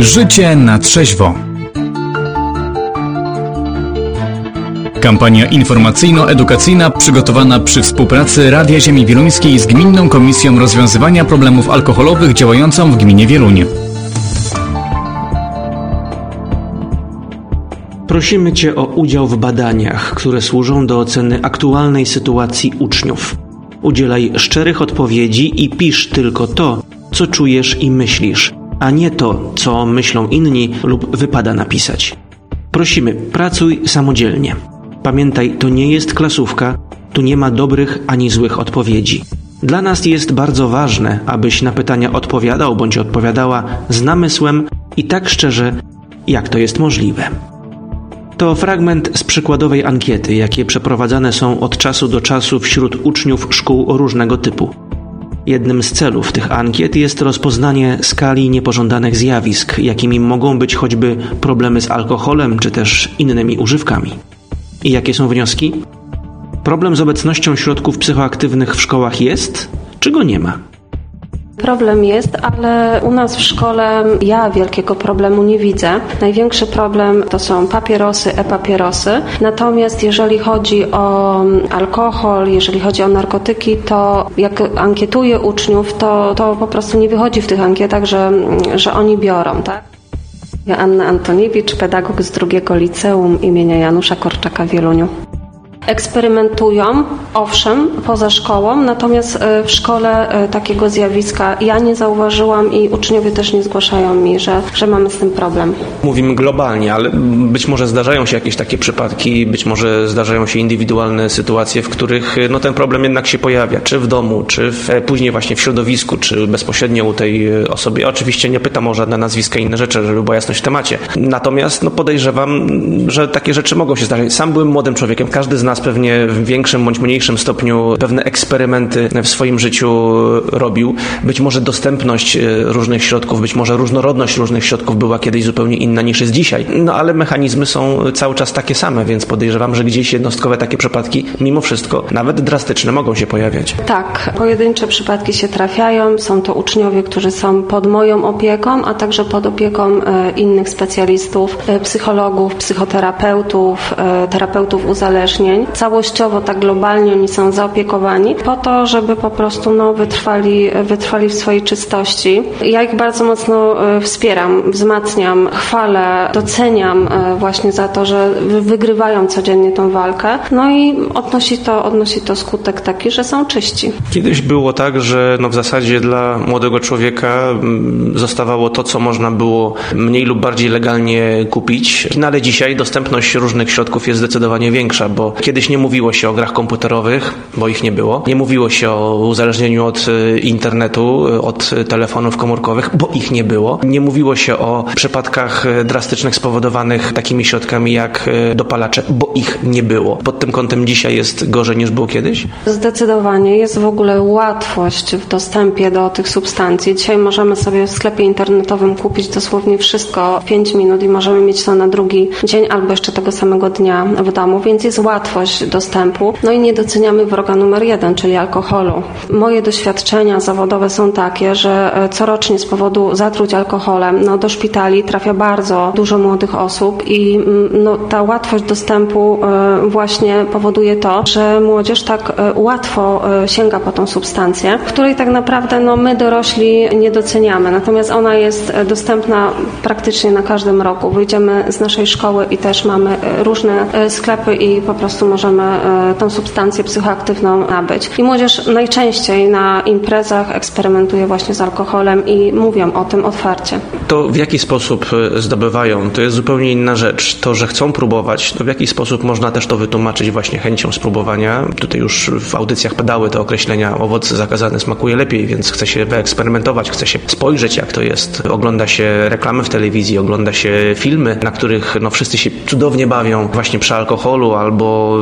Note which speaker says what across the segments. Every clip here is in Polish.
Speaker 1: Życie na trzeźwo. Kampania informacyjno-edukacyjna przygotowana przy współpracy Radia Ziemi Wieluńskiej z Gminną Komisją Rozwiązywania Problemów Alkoholowych działającą w gminie Wieluń.
Speaker 2: Prosimy Cię o udział w badaniach, które służą do oceny aktualnej sytuacji uczniów. Udzielaj szczerych odpowiedzi i pisz tylko to, co czujesz i myślisz, a nie to, co myślą inni lub wypada napisać. Prosimy, pracuj samodzielnie. Pamiętaj, to nie jest klasówka, tu nie ma dobrych ani złych odpowiedzi. Dla nas jest bardzo ważne, abyś na pytania odpowiadał bądź odpowiadała z namysłem i tak szczerze, jak to jest możliwe. To fragment z przykładowej ankiety, jakie przeprowadzane są od czasu do czasu wśród uczniów szkół różnego typu. Jednym z celów tych ankiet jest rozpoznanie skali niepożądanych zjawisk, jakimi mogą być choćby problemy z alkoholem czy też innymi używkami. I jakie są wnioski? Problem z obecnością środków psychoaktywnych w szkołach jest, czy go nie ma?
Speaker 3: Problem jest, ale u nas w szkole ja wielkiego problemu nie widzę. Największy problem to są papierosy, e-papierosy. Natomiast jeżeli chodzi o alkohol, jeżeli chodzi o narkotyki, to jak ankietuję uczniów, to po prostu nie wychodzi w tych ankietach, że oni biorą, tak? Ja Anna Antoniewicz, pedagog z drugiego liceum imienia Janusza Korczaka w Wieluniu. Eksperymentują, owszem, poza szkołą, natomiast w szkole takiego zjawiska ja nie zauważyłam i uczniowie też nie zgłaszają mi, że mamy z tym problem.
Speaker 2: Mówimy globalnie, ale być może zdarzają się jakieś takie przypadki, być może zdarzają się indywidualne sytuacje, w których ten problem jednak się pojawia, czy w domu, czy później właśnie w środowisku, czy bezpośrednio u tej osoby. Ja oczywiście nie pytam o żadne nazwiska i inne rzeczy, żeby była jasność w temacie. Natomiast podejrzewam, że takie rzeczy mogą się zdarzyć. Sam byłem młodym człowiekiem, każdy z nas pewnie w większym bądź mniejszym stopniu pewne eksperymenty w swoim życiu robił. Być może dostępność różnych środków, być może różnorodność różnych środków była kiedyś zupełnie inna niż jest dzisiaj. Ale mechanizmy są cały czas takie same, więc podejrzewam, że gdzieś jednostkowe takie przypadki, mimo wszystko, nawet drastyczne, mogą się pojawiać.
Speaker 3: Tak, pojedyncze przypadki się trafiają. Są to uczniowie, którzy są pod moją opieką, a także pod opieką innych specjalistów, psychologów, psychoterapeutów, terapeutów uzależnień. Całościowo, tak globalnie oni są zaopiekowani po to, żeby po prostu wytrwali w swojej czystości. Ja ich bardzo mocno wspieram, wzmacniam, chwalę, doceniam właśnie za to, że wygrywają codziennie tą walkę. I odnosi to skutek taki, że są czyści.
Speaker 2: Kiedyś było tak, że w zasadzie dla młodego człowieka zostawało to, co można było mniej lub bardziej legalnie kupić. Ale dzisiaj dostępność różnych środków jest zdecydowanie większa, bo kiedyś nie mówiło się o grach komputerowych, bo ich nie było. Nie mówiło się o uzależnieniu od internetu, od telefonów komórkowych, bo ich nie było. Nie mówiło się o przypadkach drastycznych spowodowanych takimi środkami jak dopalacze, bo ich nie było. Pod tym kątem dzisiaj jest gorzej niż było kiedyś?
Speaker 3: Zdecydowanie. Jest w ogóle łatwość w dostępie do tych substancji. Dzisiaj możemy sobie w sklepie internetowym kupić dosłownie wszystko w 5 minut i możemy mieć to na drugi dzień albo jeszcze tego samego dnia w domu, więc jest łatwość dostępu. I nie doceniamy wroga numer 1, czyli alkoholu. Moje doświadczenia zawodowe są takie, że corocznie z powodu zatruć alkoholem do szpitali trafia bardzo dużo młodych osób i ta łatwość dostępu właśnie powoduje to, że młodzież tak łatwo sięga po tą substancję, której tak naprawdę my dorośli nie doceniamy. Natomiast ona jest dostępna praktycznie na każdym roku. Wyjdziemy z naszej szkoły i też mamy różne sklepy i po prostu możemy tą substancję psychoaktywną nabyć. I młodzież najczęściej na imprezach eksperymentuje właśnie z alkoholem i mówią o tym otwarcie.
Speaker 2: To w jaki sposób zdobywają? To jest zupełnie inna rzecz. To, że chcą próbować, to w jaki sposób można też to wytłumaczyć właśnie chęcią spróbowania? Tutaj już w audycjach padały te określenia, owoc zakazany smakuje lepiej, więc chce się wyeksperymentować, chce się spojrzeć, jak to jest. Ogląda się reklamy w telewizji, ogląda się filmy, na których wszyscy się cudownie bawią właśnie przy alkoholu albo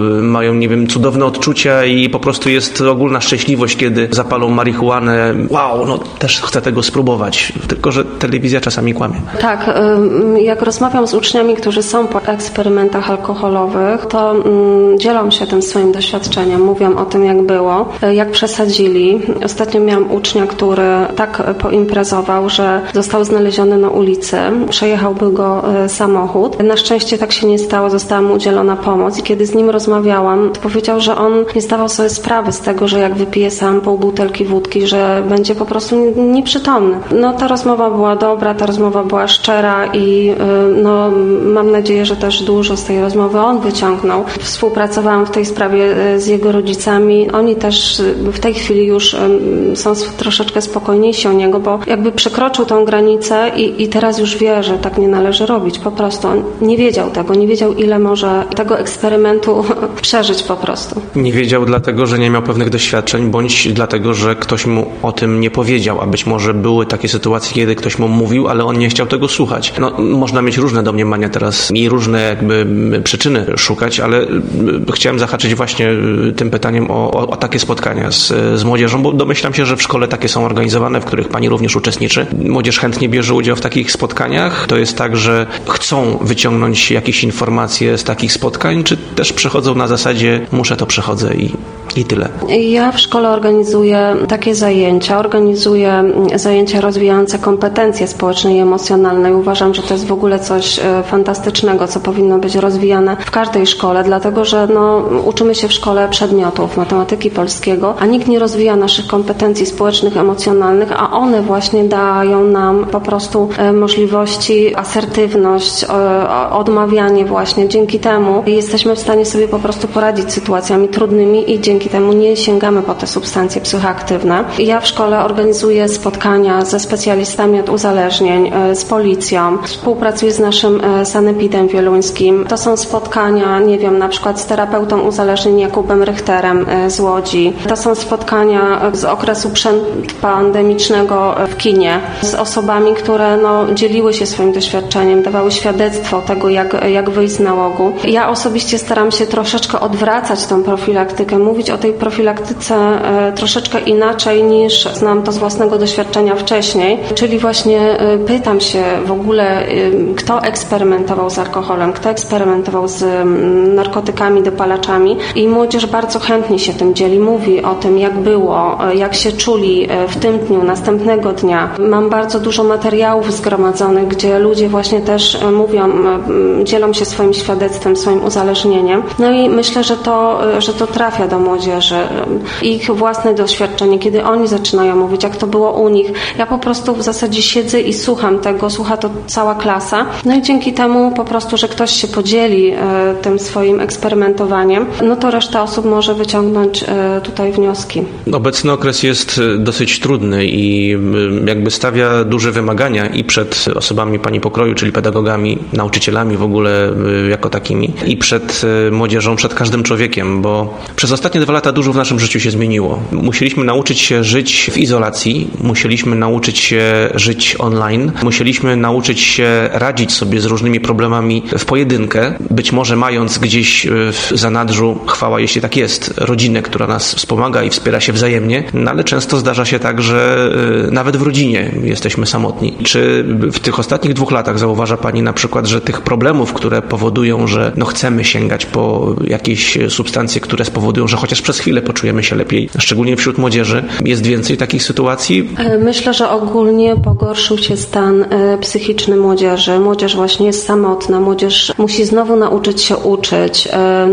Speaker 2: mają, nie wiem, cudowne odczucia i po prostu jest ogólna szczęśliwość, kiedy zapalą marihuanę. Wow, no też chcę tego spróbować. Tylko że telewizja czasami kłamie.
Speaker 3: Tak, jak rozmawiam z uczniami, którzy są po eksperymentach alkoholowych, to dzielą się tym swoim doświadczeniem, mówią o tym, jak było, jak przesadzili. Ostatnio miałam ucznia, który tak poimprezował, że został znaleziony na ulicy, przejechałby go samochód. Na szczęście tak się nie stało, została mu udzielona pomoc i kiedy z nim rozmawiałam, to powiedział, że on nie zdawał sobie sprawy z tego, że jak wypije sam pół butelki wódki, że będzie po prostu nieprzytomny. No ta rozmowa była dobra, ta rozmowa była szczera i no, mam nadzieję, że też dużo z tej rozmowy on wyciągnął. Współpracowałam w tej sprawie z jego rodzicami. Oni też w tej chwili już są troszeczkę spokojniejsi o niego, bo jakby przekroczył tą granicę i teraz już wie, że tak nie należy robić. Po prostu on nie wiedział tego, nie wiedział, ile może tego eksperymentu przeżyć po prostu.
Speaker 2: Nie wiedział dlatego, że nie miał pewnych doświadczeń, bądź dlatego, że ktoś mu o tym nie powiedział, a być może były takie sytuacje, kiedy ktoś mu mówił, ale on nie chciał tego słuchać. No, można mieć różne domniemania teraz i różne jakby przyczyny szukać, ale chciałem zahaczyć właśnie tym pytaniem o takie spotkania z młodzieżą, bo domyślam się, że w szkole takie są organizowane, w których pani również uczestniczy. Młodzież chętnie bierze udział w takich spotkaniach. To jest tak, że chcą wyciągnąć jakieś informacje z takich spotkań, czy też przechodzą na zasadzie muszę, to przechodzę i tyle.
Speaker 3: Ja w szkole organizuję takie zajęcia. Organizuję zajęcia rozwijające kompetencje społeczne i emocjonalne i uważam, że to jest w ogóle coś fantastycznego, co powinno być rozwijane w każdej szkole, dlatego że uczymy się w szkole przedmiotów matematyki, polskiego, a nikt nie rozwija naszych kompetencji społecznych, emocjonalnych, a one właśnie dają nam po prostu możliwości, asertywność, odmawianie właśnie. Dzięki temu jesteśmy w stanie sobie po prostu poradzić z sytuacjami trudnymi i dzięki temu nie sięgamy po te substancje psychoaktywne. Ja w szkole organizuję spotkania ze specjalistami od uzależnień, z policją, współpracuję z naszym sanepidem wieluńskim. To są spotkania, nie wiem, na przykład z terapeutą uzależnień Jakubem Richterem z Łodzi. To są spotkania z okresu przedpandemicznego w kinie z osobami, które dzieliły się swoim doświadczeniem, dawały świadectwo tego, jak wyjść z nałogu. Ja osobiście staram się troszeczkę odwracać tą profilaktykę, mówić o tej profilaktyce troszeczkę inaczej niż znam to z własnego doświadczenia wcześniej, czyli właśnie pytam się w ogóle, kto eksperymentował z alkoholem, kto eksperymentował z narkotykami, dopalaczami i młodzież bardzo chętnie się tym dzieli, mówi o tym, jak było, jak się czuli w tym dniu, następnego dnia. Mam bardzo dużo materiałów zgromadzonych, gdzie ludzie właśnie też mówią, dzielą się swoim świadectwem, swoim uzależnieniem. No i myślę, że to trafia do młodzieży. Ich własne doświadczenie, kiedy oni zaczynają mówić, jak to było u nich. Ja po prostu w zasadzie siedzę i słucham tego, słucha to cała klasa. No i dzięki temu po prostu, że ktoś się podzieli tym swoim eksperymentowaniem, no to reszta osób może wyciągnąć tutaj wnioski.
Speaker 2: Obecny okres jest dosyć trudny i jakby stawia duże wymagania i przed osobami pani pokroju, czyli pedagogami, nauczycielami w ogóle jako takimi i przed młodzieżą, przed każdym człowiekiem, bo przez ostatnie 2 lata dużo w naszym życiu się zmieniło. Musieliśmy nauczyć się żyć w izolacji, musieliśmy nauczyć się żyć online, musieliśmy nauczyć się radzić sobie z różnymi problemami w pojedynkę, być może mając gdzieś w zanadrzu, chwała jeśli tak jest, rodzinę, która nas wspomaga i wspiera się wzajemnie, no ale często zdarza się tak, że nawet w rodzinie jesteśmy samotni. Czy w tych ostatnich 2 latach zauważa pani na przykład, że tych problemów, które powodują, że chcemy sięgać po jakieś substancje, które spowodują, że chociaż przez chwilę poczujemy się lepiej, szczególnie wśród młodzieży, jest więcej takich sytuacji? Myślę,
Speaker 3: że ogólnie pogorszył się stan psychiczny młodzieży. Młodzież właśnie jest samotna, młodzież musi znowu nauczyć się uczyć,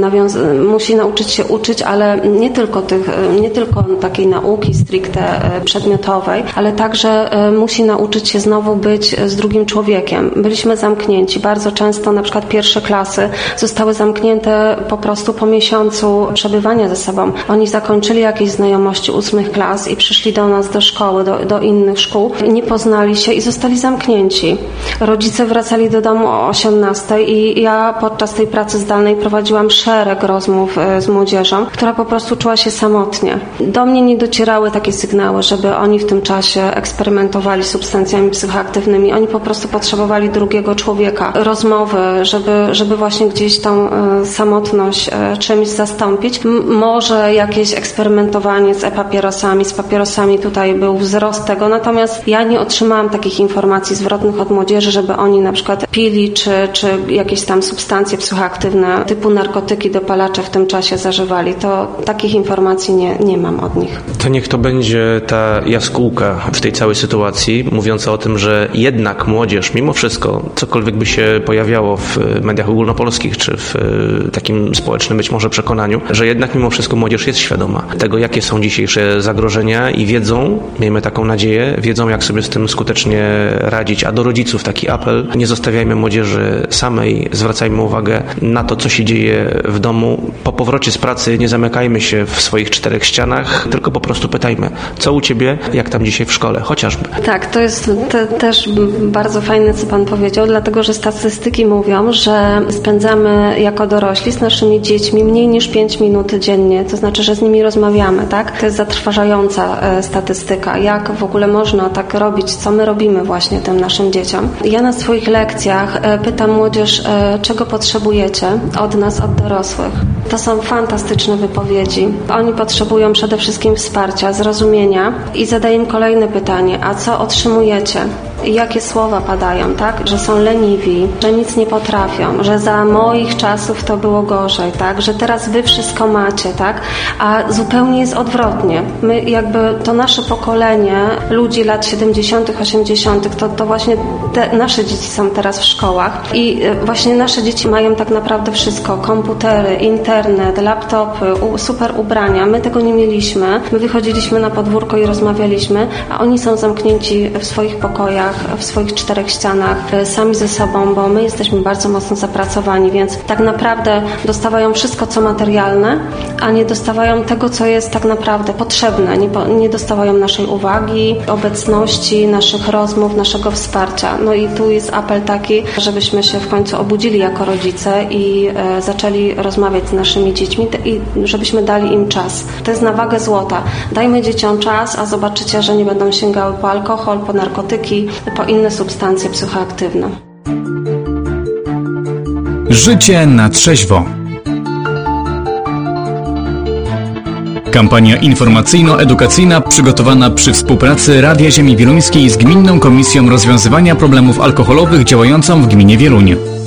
Speaker 3: musi nauczyć się uczyć, ale nie tylko takiej nauki stricte przedmiotowej, ale także musi nauczyć się znowu być z drugim człowiekiem. Byliśmy zamknięci. Bardzo często na przykład pierwsze klasy zostały zamknięte po prostu po miesiącu przebywania ze sobą. Oni zakończyli jakieś znajomości 8 klas i przyszli do nas do szkoły, do innych szkół. Nie poznali się i zostali zamknięci. Rodzice wracali do domu o 18 i ja podczas tej pracy zdalnej prowadziłam szereg rozmów z młodzieżą, która po prostu czuła się samotnie. Do mnie nie docierały takie sygnały, żeby oni w tym czasie eksperymentowali z substancjami psychoaktywnymi. Oni po prostu potrzebowali drugiego człowieka, rozmowy, żeby właśnie gdzieś tą samotność czymś zastąpić. Może jakieś eksperymentowanie z e-papierosami, z papierosami, tutaj był wzrost tego, natomiast ja nie otrzymałam takich informacji zwrotnych od młodzieży, żeby oni na przykład pili czy jakieś tam substancje psychoaktywne typu narkotyki, dopalacze w tym czasie zażywali. To takich informacji nie mam od nich.
Speaker 2: To niech to będzie ta jaskółka w tej całej sytuacji, mówiąca o tym, że jednak młodzież, mimo wszystko, cokolwiek by się pojawiało w mediach ogólnopolskich, czy w takim społecznym być może przekonaniu, że jednak mimo wszystko młodzież jest świadoma tego, jakie są dzisiejsze zagrożenia i wiedzą, miejmy taką nadzieję, wiedzą, jak sobie z tym skutecznie radzić. A do rodziców taki apel: nie zostawiajmy młodzieży samej, zwracajmy uwagę na to, co się dzieje w domu. Po powrocie z pracy nie zamykajmy się w swoich 4 ścianach, tylko po prostu pytajmy, co u Ciebie, jak tam dzisiaj w szkole, chociażby.
Speaker 3: Tak, to jest też bardzo fajne, co Pan powiedział, dlatego że statystyki mówią, że spędzamy jako dorośli z naszymi dziećmi mniej niż 5 minut dziennie, to znaczy, że z nimi rozmawiamy, tak? To jest zatrważająca statystyka. Jak w ogóle można tak robić, co my robimy właśnie tym naszym dzieciom? Ja na swoich lekcjach pytam młodzież, czego potrzebujecie od nas, od dorosłych. To są fantastyczne wypowiedzi. Oni potrzebują przede wszystkim wsparcia, zrozumienia i zadaję im kolejne pytanie: a co otrzymujecie? I jakie słowa padają, tak? Że są leniwi, że nic nie potrafią, że za moich czasów to było gorzej, tak? Że teraz wy wszystko macie, tak? A zupełnie jest odwrotnie. My jakby to nasze pokolenie ludzi lat 70., 80., to właśnie nasze dzieci są teraz w szkołach i właśnie nasze dzieci mają tak naprawdę wszystko. Komputery, internet, laptopy, super ubrania. My tego nie mieliśmy. My wychodziliśmy na podwórko i rozmawialiśmy, a oni są zamknięci w swoich pokojach, w swoich 4 ścianach, sami ze sobą, bo my jesteśmy bardzo mocno zapracowani, więc tak naprawdę dostawają wszystko, co materialne, a nie dostawają tego, co jest tak naprawdę potrzebne. Nie dostawają naszej uwagi, obecności, naszych rozmów, naszego wsparcia. No i tu jest apel taki, żebyśmy się w końcu obudzili jako rodzice i zaczęli rozmawiać z naszymi dziećmi i żebyśmy dali im czas. To jest na wagę złota. Dajmy dzieciom czas, a zobaczycie, że nie będą sięgały po alkohol, po narkotyki, po inne substancje psychoaktywne.
Speaker 1: Życie na trzeźwo. Kampania informacyjno-edukacyjna przygotowana przy współpracy Radia Ziemi Wieluńskiej z Gminną Komisją Rozwiązywania Problemów Alkoholowych działającą w gminie Wieluń.